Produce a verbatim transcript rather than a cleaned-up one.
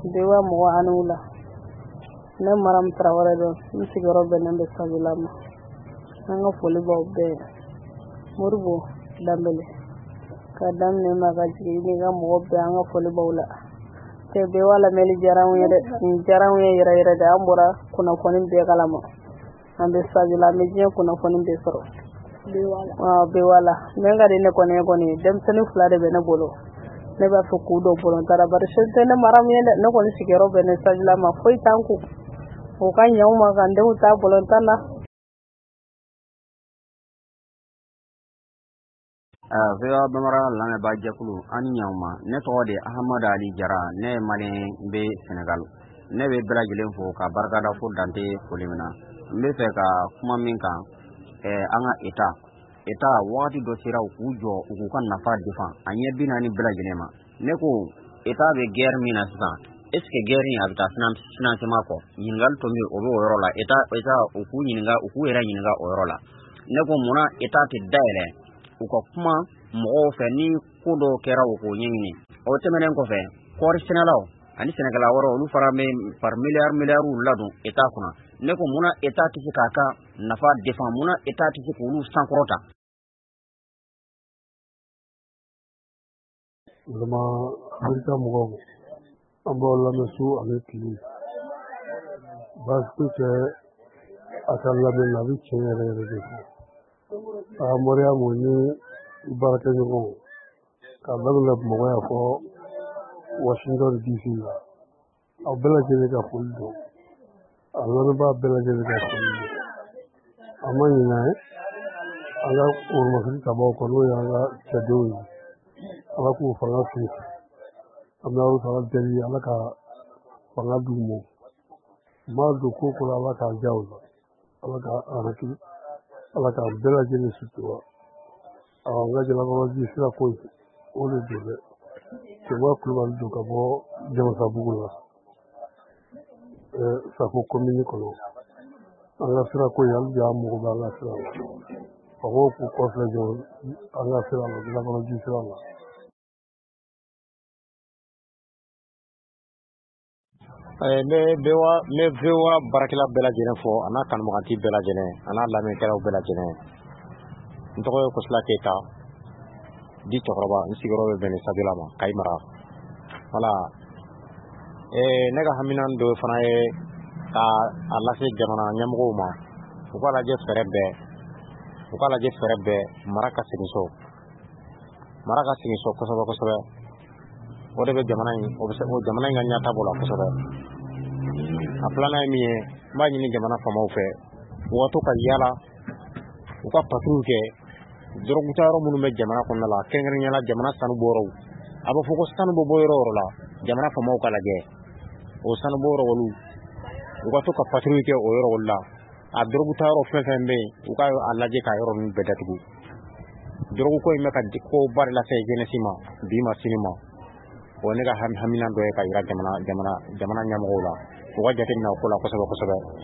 Dewa mɔgɔ aniw la ne Maram Tarawele don n sigiyɔrɔ bɛnnen bɛ Sabula ma an ka foli b'aw bɛɛ Moribo Dambele ka daminɛ ma ka jigin ni ka mɔgɔ bɛɛ an ka foli b'aw la tɛ Dewa lamɛnni diyara an ye dɛ nin diyara an ye yɛrɛ yɛrɛ de an bɔra kunnafoni bɛɛ kalama an bɛ Sabula an bɛ diɲɛ kunnafoni bɛɛ sɔrɔ Bewa la min ka di ne kɔni ye kɔni denmisɛnnin fila de bɛ ne bolo ne b'a fɔ k'u don bolontara bari se tɛ ne Maram ye dɛ ne kɔni sigiyɔrɔ bɛnnen Sabula ma foyi t'an kun o ka ɲɛ u ma ka n denw ta bolontan na Bewa Bamara lamɛnbaa jɛkulu ani ɲauma ne tɔgɔ de Ahamadu Ali Jara ne ye malien bɛ Senegal ne bɛ bɛɛ lajɛlen fo ka barikada fo dante foli min na n bɛ fɛ ka kuma min kan an ka État État wagati dɔ sera u k'u jɔ u k'u ka nafa défend a ɲɛ bi naani bɛɛ lajɛlen ma ne ko État bɛ guerre min na sisan est ce que guerre in a bɛ taa financement kɔ ɲininkali tun bɛ o bɛ o yɔrɔ la État État u k'u ɲininka u k'u yɛrɛ ɲininka o yɔrɔ la ne ko munna État tɛ dayɛlɛ u ka kuma mɔgɔw fɛ ni ko dɔw kɛra u k'o ɲɛɲini o tɛmɛnen kɔfɛ kɔɔri sɛnɛlaw ani sɛnɛkɛla wɛrɛw olu fana bɛ par milliard milliards ladon État kunna ne ko munna État tɛ se k'a ka nafa défend munna État tɛ se k'olu sankɔrɔta vraiment Amerika mɔgɔw an b'aw lamɛn su ani tile baasi tɛ a ka lamɛn na a bɛ tiɲɛ yɛrɛ yɛrɛ de fɔ a Mariamu ni baarakɛɲɔgɔnw k'a daminɛ Bamakɔ yan fɔ Washington D C la aw bɛɛ lajɛlen ka foli don a lamɛnbaa bɛɛ lajɛlen ka foli don a ma ɲinɛ an ka woromasiri tabaw kɔ n'o y'an ka cɛdenw ye Ala k'u fanga sigi an bɛ Alahu Taala deli Ala ka fanga d'u ma maa don ko ko la Ala k'a diya u la Ala ka hakili Ala k'a bɛɛ lajɛlen sutura an ka Jalakɔrɔji sira ko o de don dɛ Cɛba Kulubali don ka bɔ Jamasabugu la Safo commune kɔnɔ an ka sira ko hali bi an mago bɛ an ka sira la faamaw k'u kɔfilɛ jɔ an ka sira la Jalakɔrɔji sira la ne Bewa ne Bewa baarakɛla bɛɛ lajɛlen fɔ a n'a kanubagati bɛɛ lajɛlen a n'a lamɛnkɛlaw bɛɛ lajɛlen n tɔgɔ ye Kosila Keyita di cɛkɔrɔba n sigiyɔrɔ bɛ bɛn Sabula ma Kayi mara voilà ne ka hamina dɔ fana ye ka a lase jamana ɲɛmɔgɔw ma u k'a lajɛ fɛɛrɛ bɛɛ u k'a lajɛ fɛɛrɛ bɛɛ mara ka segin so mara ka segin so kosɛbɛ kosɛbɛ o de bɛ jamana in o bɛ se o jamana in ka ɲɛta bɔ la kosɛbɛ a filanan ye min ye n b'a ɲini jamana faamaw fɛ u ka to ka yala u ka patrouille kɛ dɔrɔgutayɔrɔ minnu bɛ jamana kɔnɔna la kɛrɛnkɛrɛnnenya la jamana sanu bɔyɔrɔw a bɛ fɔ ko sanu bɛ bɔ yɔrɔ o yɔrɔ la jamana faamaw ka lajɛ o sanu bɔ yɔrɔ olu u ka to ka patrouille kɛ o yɔrɔ olu la a dɔrɔgutayɔrɔ fɛn fɛn bɛ yen u ka a lajɛ k'a yɔrɔ ninnu bɛɛ datugu dɔrɔguko in bɛ ka koba de lase jeunesse ma bi ma sini ma o ne ka hamina dɔ ye ka yira jamana jamana jamana ɲɛmɔgɔw la u ka jateminɛ o ko la kosɛbɛ kosɛbɛ